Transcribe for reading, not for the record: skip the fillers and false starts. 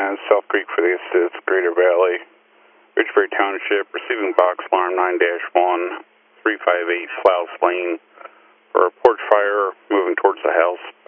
as South Creek for the assist, Greater Valley, Ridgebury Township, receiving box alarm 9-1, 358 Flouse Lane for a porch fire moving towards the house.